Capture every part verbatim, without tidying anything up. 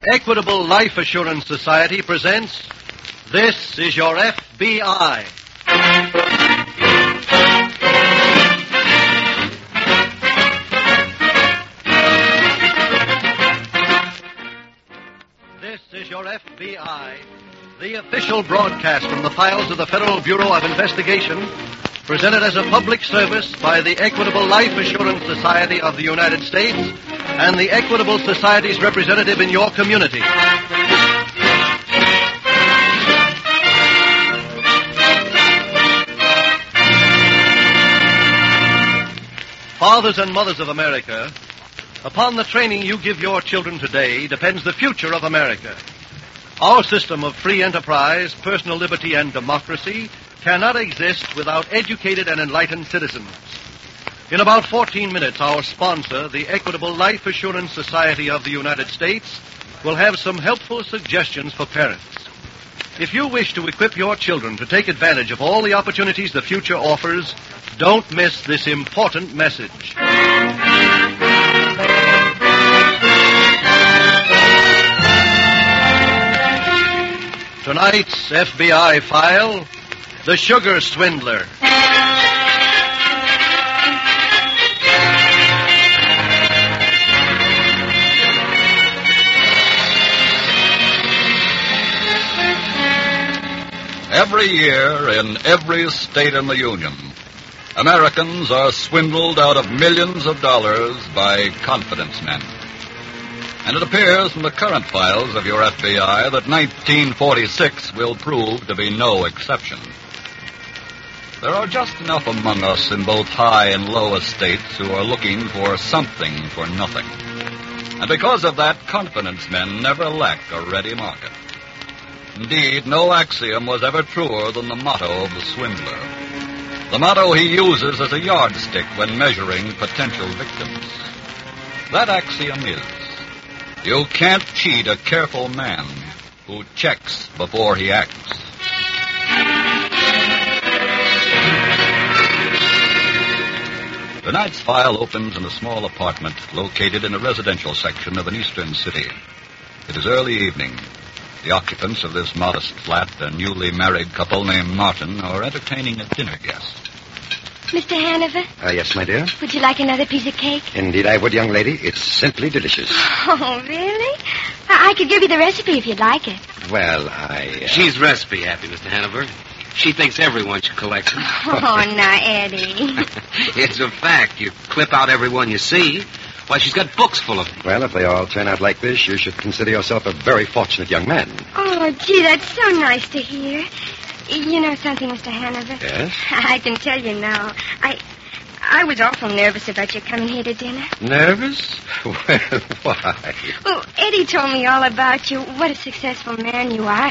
Equitable Life Assurance Society presents This Is Your F B I. This is Your F B I, the official broadcast from the files of the Federal Bureau of Investigation, presented as a public service by the Equitable Life Assurance Society of the United States and the Equitable Society's representative in your community. Fathers and mothers of America, upon the training you give your children today depends the future of America. Our system of free enterprise, personal liberty, and democracy cannot exist without educated and enlightened citizens. In about fourteen minutes, our sponsor, the Equitable Life Assurance Society of the United States, will have some helpful suggestions for parents. If you wish to equip your children to take advantage of all the opportunities the future offers, don't miss this important message. Tonight's F B I file, The Sugar Swindler. Every year, in every state in the Union, Americans are swindled out of millions of dollars by confidence men. And it appears from the current files of your F B I that nineteen forty-six will prove to be no exception. There are just enough among us in both high and low estates who are looking for something for nothing. And because of that, confidence men never lack a ready market. Indeed, no axiom was ever truer than the motto of the swindler. The motto he uses as a yardstick when measuring potential victims. That axiom is, you can't cheat a careful man who checks before he acts. Tonight's file opens in a small apartment located in a residential section of an eastern city. It is early evening. The occupants of this modest flat, a newly married couple named Martin, are entertaining a dinner guest. Mister Hanover? Uh, yes, my dear? Would you like another piece of cake? Indeed I would, young lady. It's simply delicious. Oh, really? I, I could give you the recipe if you'd like it. Well, I... Uh... She's recipe happy, Mister Hanover. She thinks everyone should collect them. Oh, now, Eddie. It's a fact. You clip out everyone you see. Why, she's got books full of them. Well, if they all turn out like this, you should consider yourself a very fortunate young man. Oh, gee, that's so nice to hear. You know something, Mister Hanover? Yes? I can tell you now. I I was awful nervous about your coming here to dinner. Nervous? Well, why? Well, Eddie told me all about you, what a successful man you are.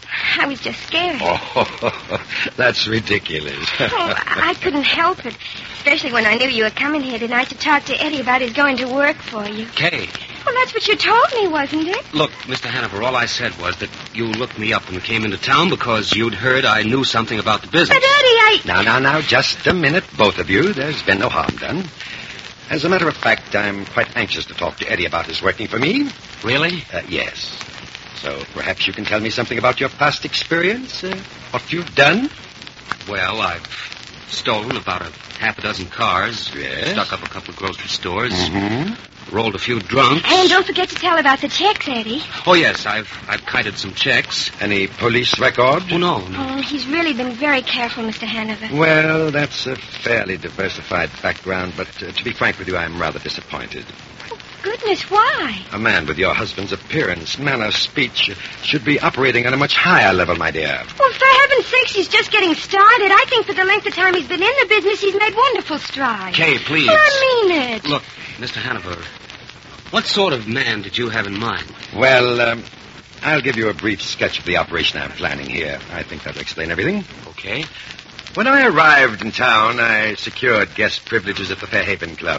I was just scared. Oh, that's ridiculous. Oh, I couldn't help it, especially when I knew you were coming here tonight to talk to Eddie about his going to work for you. Kay. Well, that's what you told me, wasn't it? Look, Mister Hanover, all I said was that you looked me up when we came into town because you'd heard I knew something about the business. But, Eddie, I... Now, now, now, just a minute, both of you. There's been no harm done. As a matter of fact, I'm quite anxious to talk to Eddie about his working for me. Really? Uh, yes. So perhaps you can tell me something about your past experience, uh, what you've done. Well, I've stolen about a half a dozen cars. Yes. Stuck up a couple of grocery stores. Mm-hmm. Rolled a few drunks. And don't forget to tell about the checks, Eddie. Oh, yes, I've I've kited some checks. Any police record? Oh, no, no. Oh, he's really been very careful, Mister Hanover. Well, that's a fairly diversified background, but uh, to be frank with you, I'm rather disappointed. Goodness, why? A man with your husband's appearance, manner, speech, should be operating on a much higher level, my dear. Well, for heaven's sakes, he's just getting started. I think for the length of time he's been in the business, he's made wonderful strides. Kay, please. Well, I mean it. Look, Mister Hanover, what sort of man did you have in mind? Well, um, I'll give you a brief sketch of the operation I'm planning here. I think that'll explain everything. Okay. When I arrived in town, I secured guest privileges at the Fairhaven Club.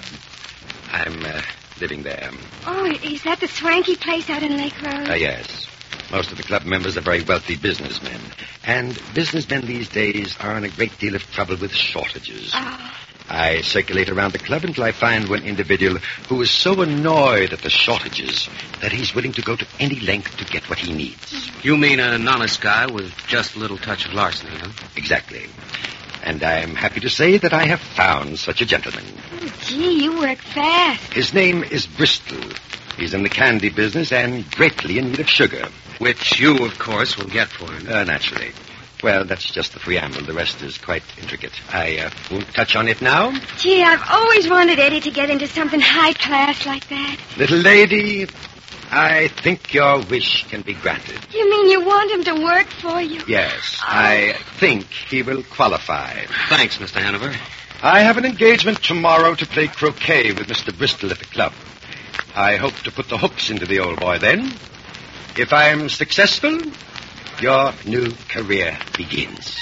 I'm uh, living there. Oh, is that the swanky place out in Lake Road? Uh, yes. Most of the club members are very wealthy businessmen. And businessmen these days are in a great deal of trouble with shortages. Oh. I circulate around the club until I find one individual who is so annoyed at the shortages that he's willing to go to any length to get what he needs. You mean an honest guy with just a little touch of larceny, huh? Exactly. And I'm happy to say that I have found such a gentleman. Oh, gee, you work fast. His name is Bristol. He's in the candy business and greatly in need of sugar. Which you, of course, will get for him. Uh, naturally. Well, that's just the preamble. The rest is quite intricate. I uh, won't touch on it now. Gee, I've always wanted Eddie to get into something high class like that. Little lady, I think your wish can be granted. You mean you want him to work for you? Yes, Oh. I think he will qualify. Thanks, Mister Hanover. I have an engagement tomorrow to play croquet with Mister Bristol at the club. I hope to put the hooks into the old boy then. If I'm successful, your new career begins.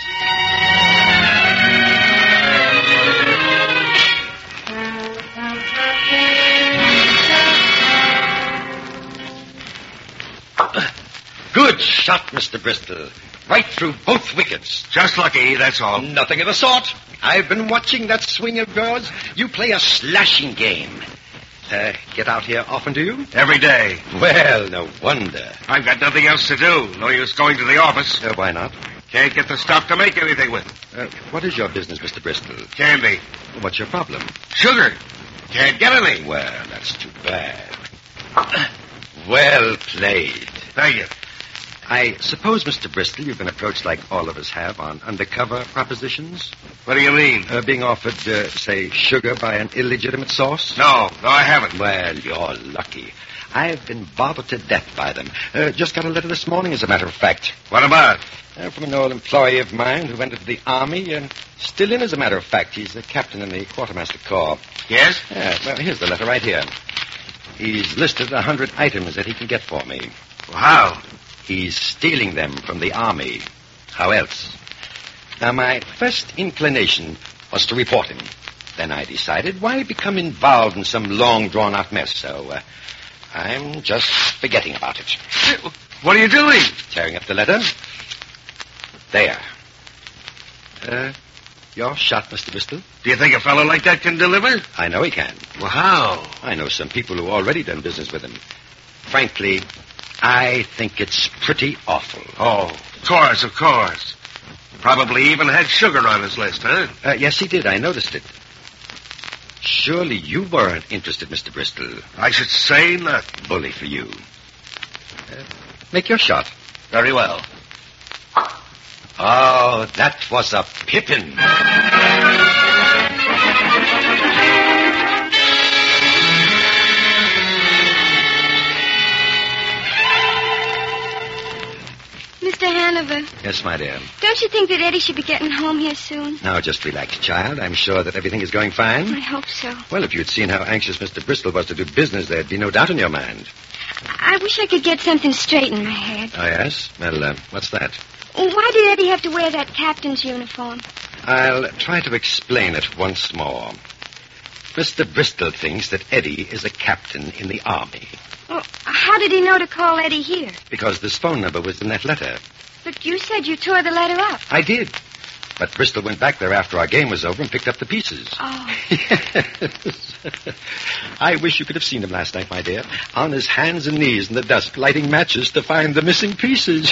Good shot, Mister Bristol. Right through both wickets. Just lucky, that's all. Nothing of the sort. I've been watching that swing of yours. You play a slashing game. Uh, get out here often, do you? Every day. Well, no wonder. I've got nothing else to do. No use going to the office. Uh, why not? Can't get the stuff to make anything with. Uh, what is your business, Mister Bristol? Candy. What's your problem? Sugar. Can't get any. Well, that's too bad. Well played. Thank you. I suppose, Mister Bristol, you've been approached like all of us have on undercover propositions? What do you mean? Uh, being offered, uh, say, sugar by an illegitimate source? No, no, I haven't. Well, you're lucky. I've been bothered to death by them. Uh, just got a letter this morning, as a matter of fact. What about? Uh, from an old employee of mine who went into the Army and still in, as a matter of fact. He's a captain in the Quartermaster Corps. Yes? Yeah, well, here's the letter right here. He's listed a hundred items that he can get for me. Well, how? He's stealing them from the Army. How else? Now, my first inclination was to report him. Then I decided, why become involved in some long, drawn-out mess? So, uh, I'm just forgetting about it. What are you doing? Tearing up the letter. There. Uh, your shot, Mister Bristol. Do you think a fellow like that can deliver? I know he can. Well, how? I know some people who've already done business with him. Frankly, I think it's pretty awful. Oh, of course, of course. Probably even had sugar on his list, huh? Uh, yes, he did. I noticed it. Surely you weren't interested, Mister Bristol. I should say not. Bully for you. Uh, make your shot. Very well. Oh, that was a pippin. Mister Hanover, Yes, my dear. don't you think that Eddie should be getting home here soon? Now, just relax, child. I'm sure that everything is going fine. I hope so. Well, if you'd seen how anxious Mister Bristol was to do business, there'd be no doubt in your mind. I wish I could get something straight in my head. Oh, yes? Well, uh, what's that? Why did Eddie have to wear that captain's uniform? I'll try to explain it once more. Mister Bristol thinks that Eddie is a captain in the Army Well, how did he know to call Eddie here? because this phone number was in that letter. But you said you tore the letter up. I did. But Bristol went back there after our game was over and picked up the pieces. Oh. Yes. I wish you could have seen him last night, my dear. On his hands and knees in the dusk, lighting matches to find the missing pieces.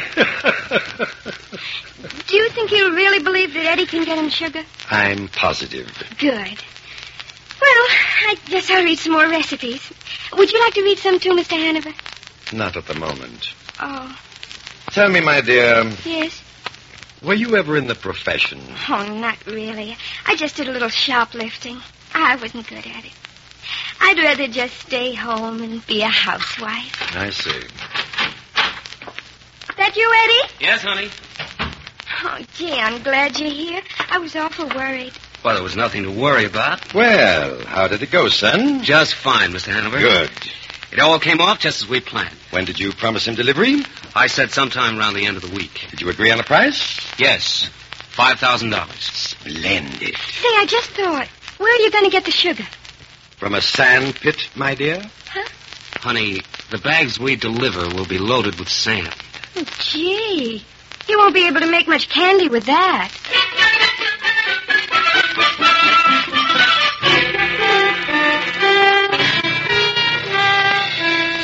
Do you think he'll really believe that Eddie can get him sugar? I'm positive. Good. Well, I guess I'll read some more recipes. Would you like to read some too, Mister Hanover? Not at the moment. Oh, Tell me, my dear, yes. were you ever in the profession? Oh, not really. I just did a little shoplifting. I wasn't good at it. I'd rather just stay home and be a housewife. I see. That you, Eddie? Yes, honey? Oh, gee, I'm glad you're here. I was awful worried. Well, there was nothing to worry about. Well, how did it go, son? Just fine, Mister Hanover. Good. It all came off just as we planned. When did you promise him delivery? I said sometime around the end of the week. Did you agree on a price? Yes, five thousand dollars. Splendid. Say, I just thought, where are you going to get the sugar? From a sand pit, my dear? Huh? Honey, the bags we deliver will be loaded with sand. Oh, gee, you won't be able to make much candy with that.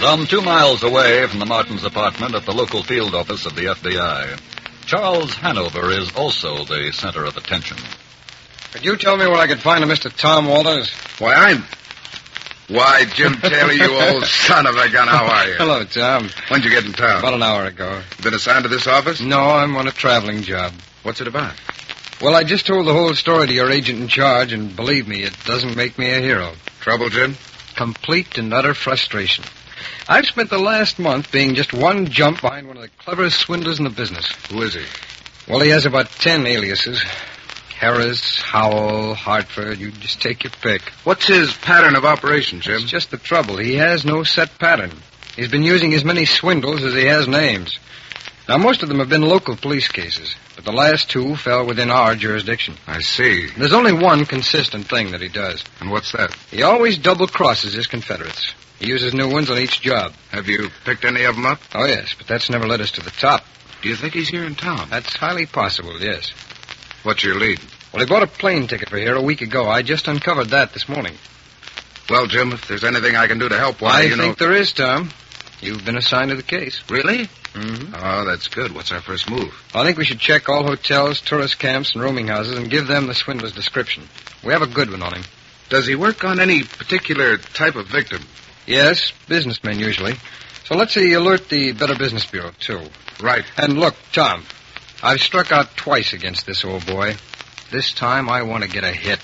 Some two miles away from the Martins' apartment at the local field office of the F B I, Charles Hanover is also the center of attention. Could you tell me where I could find a Mister Tom Walters? Why, I'm... Why, Jim Taylor, you old son of a gun, how are you? Hello, Tom. When'd you get in town? About an hour ago. Been assigned to this office? No, I'm on a traveling job. What's it about? Well, I just told the whole story to your agent in charge, and believe me, it doesn't make me a hero. Trouble, Jim? Complete and utter frustration. I've spent the last month being just one jump behind one of the cleverest swindlers in the business. Who is he? Well, he has about ten aliases. Harris, Howell, Hartford, you just take your pick. What's his pattern of operation, Jim? It's just the trouble. He has no set pattern. He's been using as many swindles as he has names. Now, most of them have been local police cases, but the last two fell within our jurisdiction. I see. There's only one consistent thing that he does. And what's that? He always double-crosses his Confederates. He uses new ones on each job. Have you picked any of them up? Oh, yes, but that's never led us to the top. Do you think he's here in town? That's highly possible, yes. What's your lead? Well, he bought a plane ticket for here a week ago. I just uncovered that this morning. Well, Jim, if there's anything I can do to help, why, I you think know... there is, Tom. You've been assigned to the case. Really? Mm-hmm. Oh, that's good. What's our first move? I think we should check all hotels, tourist camps, and rooming houses and give them the swindler's description. We have a good one on him. Does he work on any particular type of victim? Yes, businessmen usually. So let's see, alert the Better Business Bureau, too. Right. And look, Tom, I've struck out twice against this old boy. This time I want to get a hit.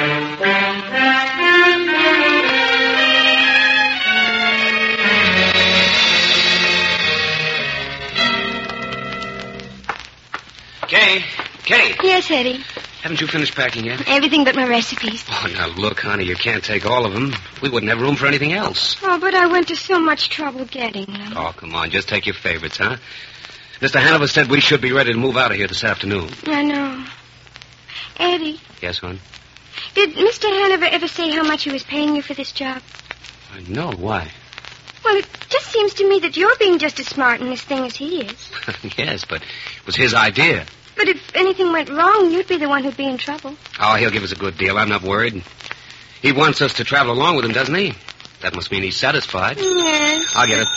Kay, Kay, Yes, Eddie. haven't you finished packing yet? Everything but my recipes. Oh, now look, honey, you can't take all of them. We wouldn't have room for anything else. Oh, but I went to so much trouble getting them. Oh, come on, just take your favorites, huh? Mister Hanover said we should be ready to move out of here this afternoon. I know. Eddie, Yes, hon? did Mister Hanover ever say how much he was paying you for this job? I know. Why? Well, it just seems to me that you're being just as smart in this thing as he is. Yes, but it was his idea. But if anything went wrong, you'd be the one who'd be in trouble. Oh, he'll give us a good deal. I'm not worried. He wants us to travel along with him, doesn't he? That must mean he's satisfied. Yes. I'll get it.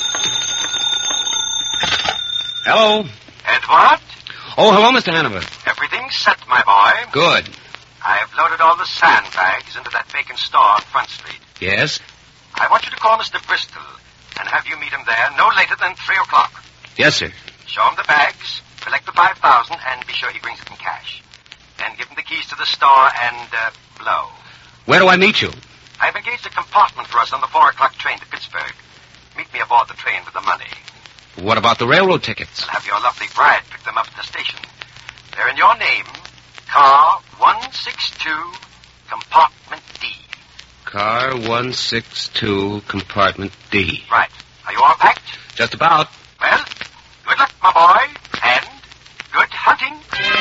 Hello. Edward? Oh, hello, Mister Hanover. Everything's set, my boy. Good. I've loaded all the sandbags into that vacant store on Front Street. Yes? I want you to call Mister Bristol and have you meet him there no later than three o'clock. Yes, sir. Show him the bags, collect the five thousand, and be sure he brings it in cash. Then give him the keys to the store and uh, blow. Where do I meet you? I've engaged a compartment for us on the four o'clock train to Pittsburgh. Meet me aboard the train with the money. What about the railroad tickets? I'll have your lovely bride pick them up at the station. They're in your name. Car one six two, compartment D. Car one six two, compartment D. Right. Are you all packed? Just about. Well, good luck, my boy, and good hunting.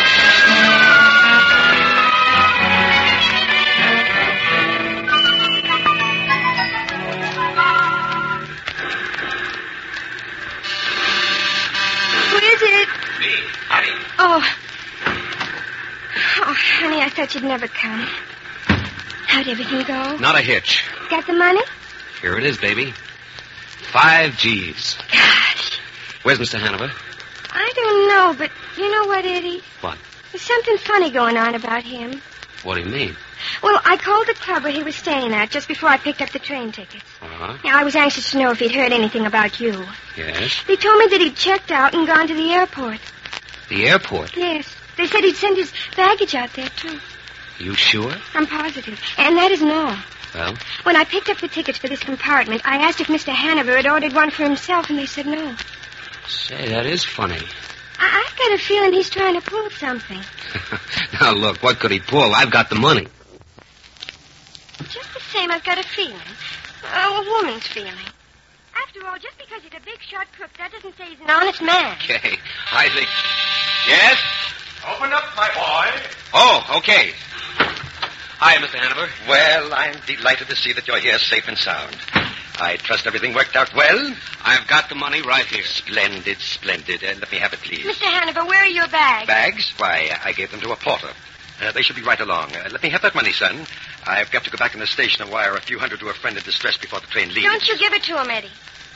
Who is it? Me, honey. Oh. Oh, honey, I thought you'd never come. How'd everything go? Not a hitch. Got the money? Here it is, baby. Five G's. Gosh. Where's Mister Hanover? I don't know, but you know what, Eddie? What? There's something funny going on about him. What do you mean? Well, I called the club where he was staying at just before I picked up the train tickets. Uh-huh. Now, I was anxious to know if he'd heard anything about you. Yes? They told me that he'd checked out and gone to the airport. The airport? Yes. They said he'd send his baggage out there, too. You sure? I'm positive. And that isn't all. Well? When I picked up the tickets for this compartment, I asked if Mister Hanover had ordered one for himself, and they said no. Say, that is funny. I- I've got a feeling he's trying to pull something. Now, look, what could he pull? I've got the money. Just the same, I've got a feeling. Oh, a woman's feeling. After all, just because he's a big shot crook, that doesn't say he's an honest man. Okay, I think... Yes? Open up, my boy. Oh, okay. Hi, Mister Hanover. Well, I'm delighted to see that you're here safe and sound. I trust everything worked out well. I've got the money right here. Splendid, splendid. Uh, let me have it, please. Mister Hanover, where are your bags? Bags? Why, I gave them to a porter. Uh, they should be right along. Uh, let me have that money, son. I've got to go back in the station and wire a few hundred to a friend in distress before the train leaves. Don't you give it to him, Eddie.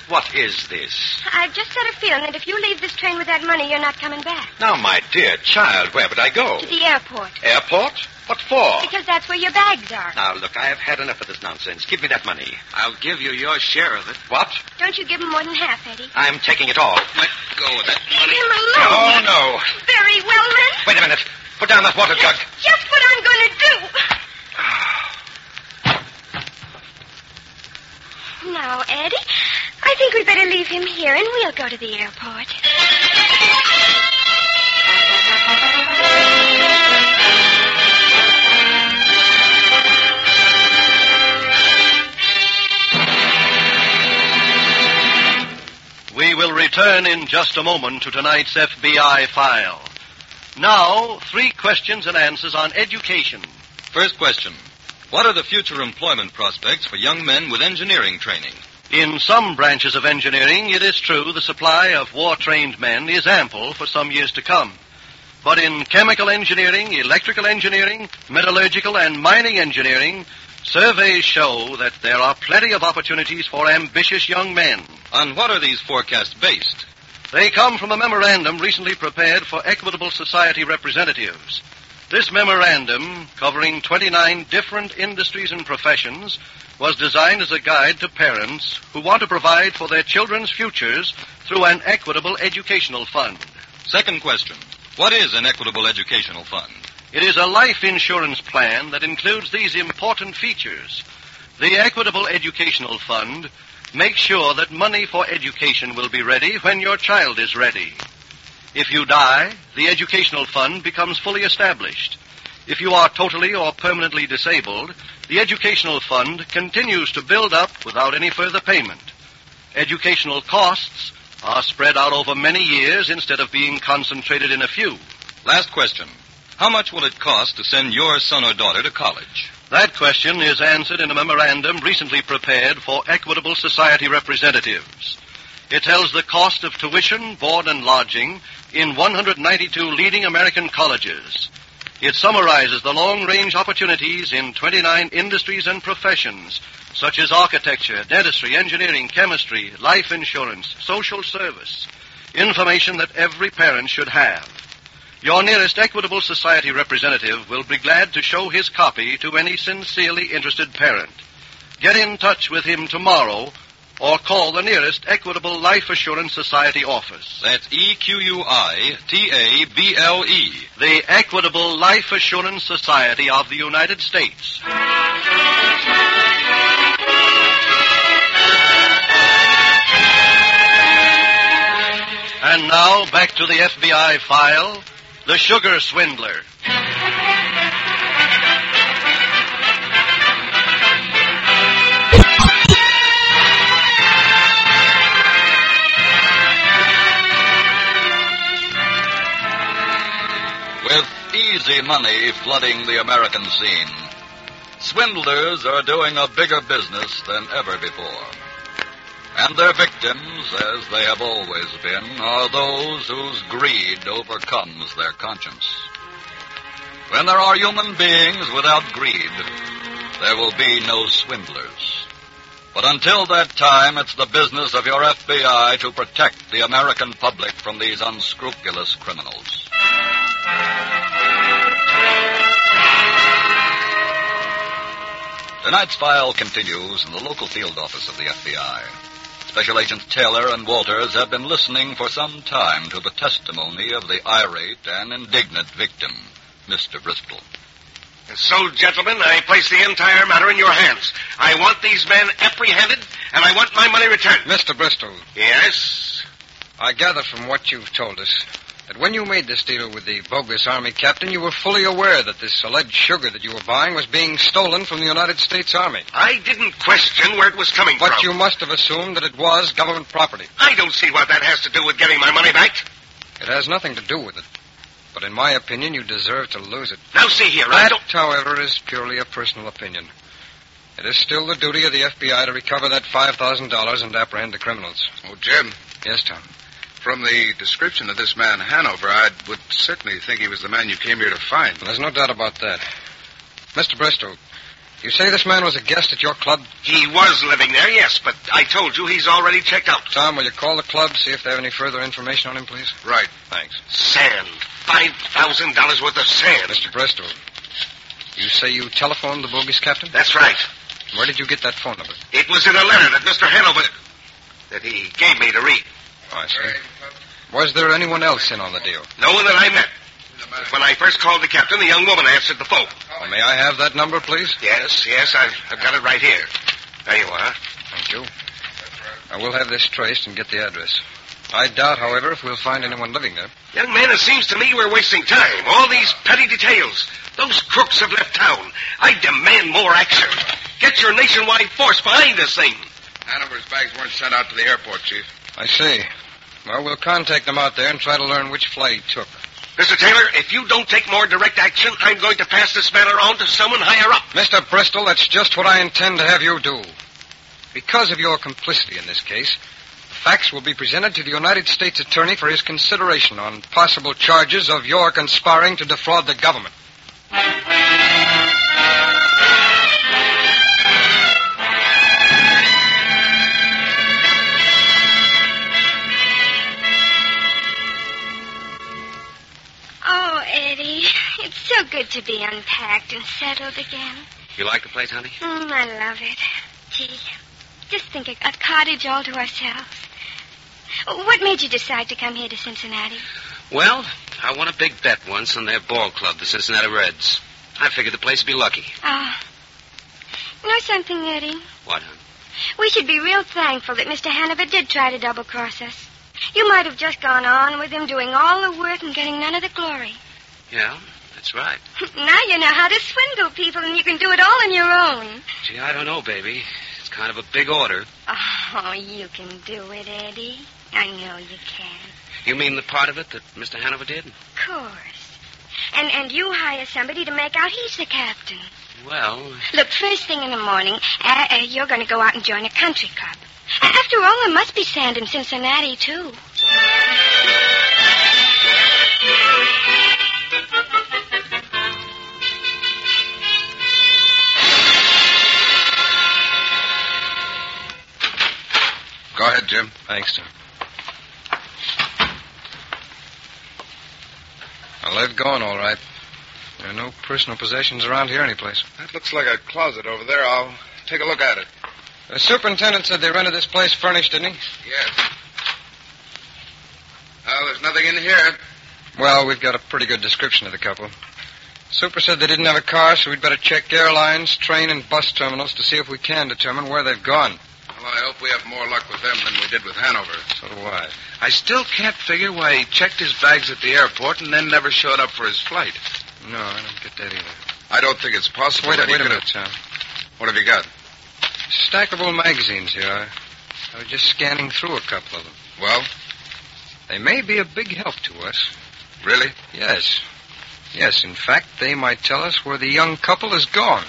What is this? I've just got a feeling that if you leave this train with that money, you're not coming back. Now, my dear child, where would I go? To the airport. Airport? What for? Because that's where your bags are. Now, look, I have had enough of this nonsense. Give me that money. I'll give you your share of it. What? Don't you give him more than half, Eddie. I'm taking it all. Let go of that Leave money. him alone. Oh, no. Very well, then. Wait a minute. Put down that water jug. Just what I'm going to do. Now, Eddie, I think we'd better leave him here and we'll go to the airport. We will return in just a moment to tonight's F B I file. Now, three questions and answers on education. First question. What are the future employment prospects for young men with engineering training? In some branches of engineering, it is true the supply of war-trained men is ample for some years to come. But in chemical engineering, electrical engineering, metallurgical, and mining engineering, surveys show that there are plenty of opportunities for ambitious young men. On what are these forecasts based? They come from a memorandum recently prepared for Equitable Society representatives. This memorandum, covering twenty-nine different industries and professions, was designed as a guide to parents who want to provide for their children's futures through an equitable educational fund. Second question. What is an equitable educational fund? It is a life insurance plan that includes these important features. The Equitable Educational Fund makes sure that money for education will be ready when your child is ready. If you die, the educational fund becomes fully established. If you are totally or permanently disabled, the educational fund continues to build up without any further payment. Educational costs are spread out over many years instead of being concentrated in a few. Last question. How much will it cost to send your son or daughter to college? That question is answered in a memorandum recently prepared for Equitable Society representatives. It tells the cost of tuition, board, and lodging in one hundred ninety-two leading American colleges. It summarizes the long-range opportunities in twenty-nine industries and professions, such as architecture, dentistry, engineering, chemistry, life insurance, social service, information that every parent should have. Your nearest Equitable Society representative will be glad to show his copy to any sincerely interested parent. Get in touch with him tomorrow or call the nearest Equitable Life Assurance Society office. That's E Q U I T A B L E. The Equitable Life Assurance Society of the United States. And now, back to the F B I file, The Sugar Swindler. With easy money flooding the American scene, swindlers are doing a bigger business than ever before. And their victims, as they have always been, are those whose greed overcomes their conscience. When there are human beings without greed, there will be no swindlers. But until that time, it's the business of your F B I to protect the American public from these unscrupulous criminals. Tonight's file continues in the local field office of the F B I. Special Agents Taylor and Walters have been listening for some time to the testimony of the irate and indignant victim, Mister Bristol. And so, gentlemen, I place the entire matter in your hands. I want these men apprehended, and I want my money returned. Mister Bristol. Yes? I gather from what you've told us that when you made this deal with the bogus Army captain, you were fully aware that this alleged sugar that you were buying was being stolen from the United States Army. I didn't question where it was coming but from. But you must have assumed that it was government property. I don't see what that has to do with getting my money back. It has nothing to do with it. But in my opinion, you deserve to lose it. Now, see here, that, I don't... however, is purely a personal opinion. It is still the duty of the F B I to recover that five thousand dollars and apprehend the criminals. Oh, Jim. Yes, Tom. From the description of this man, Hanover, I would certainly think he was the man you came here to find. Well, there's no doubt about that. Mister Bristol, You say this man was a guest at your club? He was living there, yes, but I told you he's already checked out. Tom, will you call the club, see if they have any further information on him, please? Right. Thanks. Sand. Five thousand dollars worth of sand. Mister Bristol, you say you telephoned the bogus captain? That's right. Where did you get that phone number? It was in a letter that Mister Hanover... that he gave me to read. Oh, I see. Was there anyone else in on the deal? No one that I met. But when I first called the captain, the young woman answered the phone. Well, may I have that number, please? Yes, yes, I've, I've got it right here. There you are. Thank you. I will have this traced and get the address. I doubt, however, if we'll find anyone living there. Young man, it seems to me we're wasting time. All these petty details. Those crooks have left town. I demand more action. Get your nationwide force behind this thing. Hanover's bags weren't sent out to the airport, Chief. I see. Well, we'll contact them out there and try to learn which flight he took. Mister Taylor, if you don't take more direct action, I'm going to pass this matter on to someone higher up. Mister Bristol, that's just what I intend to have you do. Because of your complicity in this case, the facts will be presented to the United States Attorney for his consideration on possible charges of your conspiring to defraud the government. So good to be unpacked and settled again. You like the place, honey? Mm, I love it. Gee, just think, a, a cottage all to ourselves. What made you decide to come here to Cincinnati? Well, I won a big bet once on their ball club, the Cincinnati Reds. I figured the place would be lucky. Ah. You know something, Eddie? What, hon? We should be real thankful that Mister Hanover did try to double-cross us. You might have just gone on with him doing all the work and getting none of the glory. Yeah? That's right. Now you know how to swindle people, and you can do it all on your own. Gee, I don't know, baby. It's kind of a big order. Oh, you can do it, Eddie. I know you can. You mean the part of it that Mister Hanover did? Of course. And and you hire somebody to make out he's the captain. Well... Look, first thing in the morning, uh, uh, you're going to go out and join a country club. After all, there must be sand in Cincinnati, too. Go ahead, Jim. Thanks, Tom. Well, they've gone, all right. There are no personal possessions around here anyplace. That looks like a closet over there. I'll take a look at it. The superintendent said they rented this place furnished, didn't he? Yes. Well, there's nothing in here. Well, we've got a pretty good description of the couple. Super said they didn't have a car, so we'd better check airlines, train, and bus terminals to see if we can determine where they've gone. Well, I hope we have more luck with them than we did with Hanover. So do I. I still can't figure why he checked his bags at the airport and then never showed up for his flight. No, I don't get that either. I don't think it's possible. Wait, that wait he a minute, Tom. What have you got? Stackable magazines here. I, I was just scanning through a couple of them. Well? They may be a big help to us. Really? Yes. Yes, in fact, they might tell us where the young couple is gone.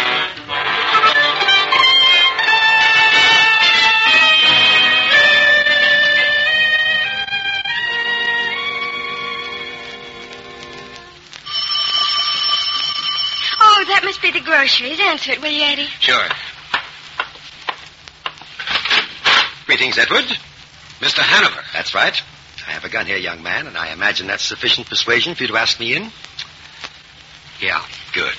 Oh, that must be the groceries. Answer it, will you, Eddie? Sure. Greetings, Edward. Mister Hanover. That's right. I have a gun here, young man, and I imagine that's sufficient persuasion for you to ask me in. Yeah. Good.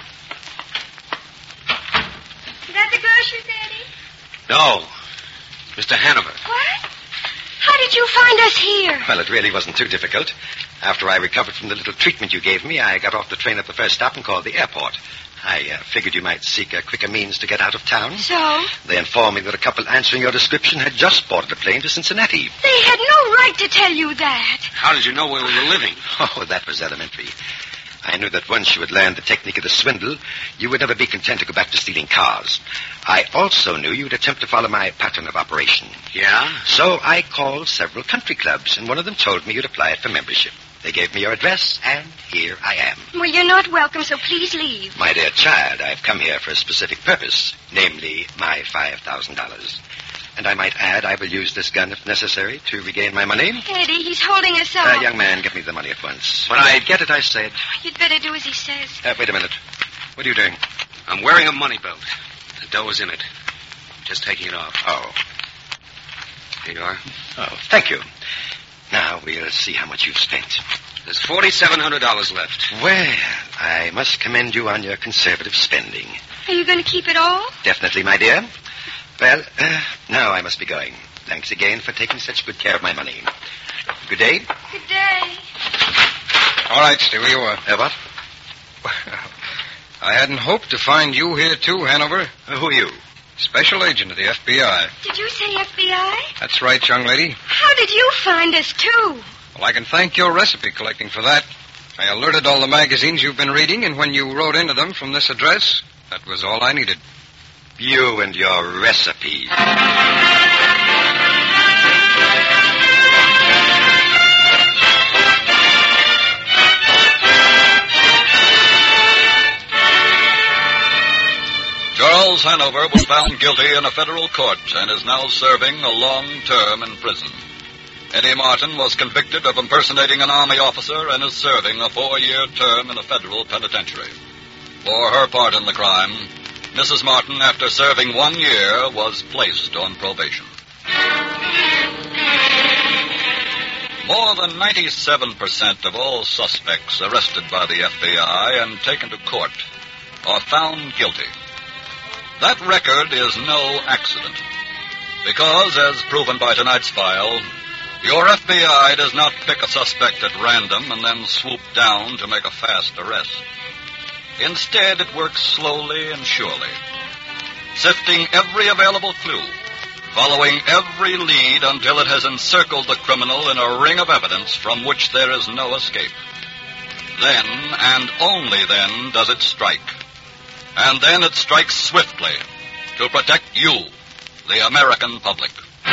Is that the groceries, Eddie? No. Mister Hanover. What? How did you find us here? Well, it really wasn't too difficult. After I recovered from the little treatment you gave me, I got off the train at the first stop and called the airport. I uh, figured you might seek a quicker means to get out of town. So? They informed me that a couple answering your description had just boarded a plane to Cincinnati. They had no right to tell you that. How did you know where we were living? Oh, that was elementary. I knew that once you had learned the technique of the swindle, you would never be content to go back to stealing cars. I also knew you would attempt to follow my pattern of operation. Yeah? So I called several country clubs, and one of them told me you'd applied for membership. They gave me your address, and here I am. Well, you're not welcome, so please leave. My dear child, I've come here for a specific purpose, namely my five thousand dollars. And I might add, I will use this gun if necessary to regain my money. Eddie, he's holding us up. Uh, young man, give me the money at once. When I get it, I said. You'd better do as he says. Uh, wait a minute. What are you doing? I'm wearing a money belt. The dough is in it. Just taking it off. Oh. Here you are. Oh, thank you. Now we'll see how much you've spent. There's forty-seven hundred dollars left. Well, I must commend you on your conservative spending. Are you going to keep it all? Definitely, my dear. Well, uh, now I must be going. Thanks again for taking such good care of my money. Good day. Good day. All right, stay where you are. Uh, what? I hadn't hoped to find you here, too, Hanover. Uh, who are you? Special agent of the F B I. Did you say F B I? That's right, young lady. How did you find us, too? Well, I can thank your recipe collecting for that. I alerted all the magazines you've been reading, and when you wrote into them from this address, that was all I needed. You and your recipe. Charles Hanover was found guilty in a federal court and is now serving a long term in prison. Eddie Martin was convicted of impersonating an Army officer and is serving a four-year term in a federal penitentiary. For her part in the crime, Missus Martin, after serving one year, was placed on probation. More than ninety-seven percent of all suspects arrested by the F B I and taken to court are found guilty. That record is no accident, because, as proven by tonight's file, your F B I does not pick a suspect at random and then swoop down to make a fast arrest. Instead, it works slowly and surely, sifting every available clue, following every lead until it has encircled the criminal in a ring of evidence from which there is no escape. Then, and only then, does it strike. And then it strikes swiftly to protect you, the American public.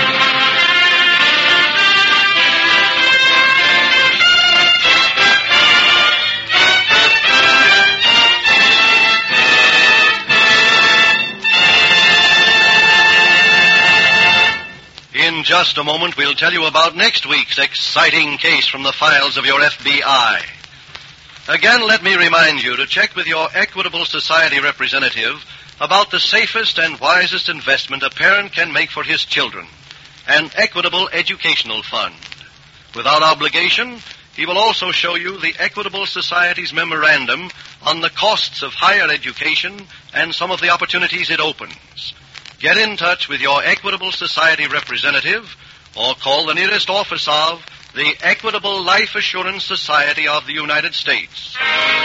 In just a moment, we'll tell you about next week's exciting case from the files of your F B I. Again, let me remind you to check with your Equitable Society representative about the safest and wisest investment a parent can make for his children, an Equitable Educational Fund. Without obligation, he will also show you the Equitable Society's memorandum on the costs of higher education and some of the opportunities it opens. Get in touch with your Equitable Society representative or call the nearest office of the Equitable Life Assurance Society of the United States.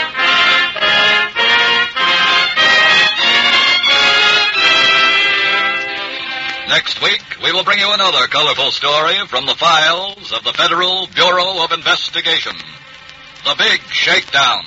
Next week, we will bring you another colorful story from the files of the Federal Bureau of Investigation. The Big Shakedown.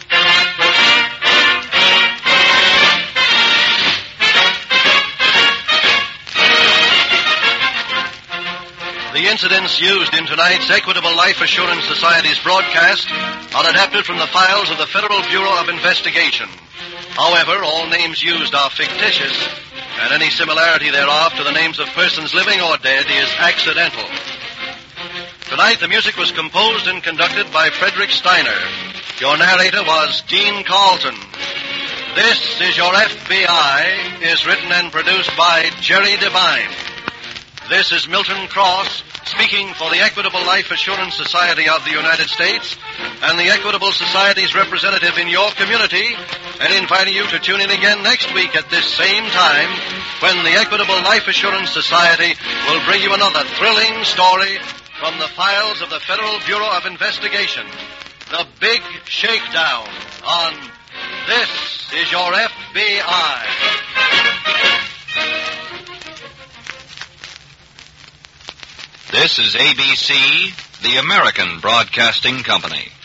The incidents used in tonight's Equitable Life Assurance Society's broadcast are adapted from the files of the Federal Bureau of Investigation. However, all names used are fictitious, and any similarity thereof to the names of persons living or dead is accidental. Tonight, the music was composed and conducted by Frederick Steiner. Your narrator was Dean Carlton. This is Your F B I is written and produced by Jerry Devine. This is Milton Cross speaking for the Equitable Life Assurance Society of the United States and the Equitable Society's representative in your community, and inviting you to tune in again next week at this same time when the Equitable Life Assurance Society will bring you another thrilling story from the files of the Federal Bureau of Investigation. The Big Shakedown on This is Your F B I. This is A B C, the American Broadcasting Company.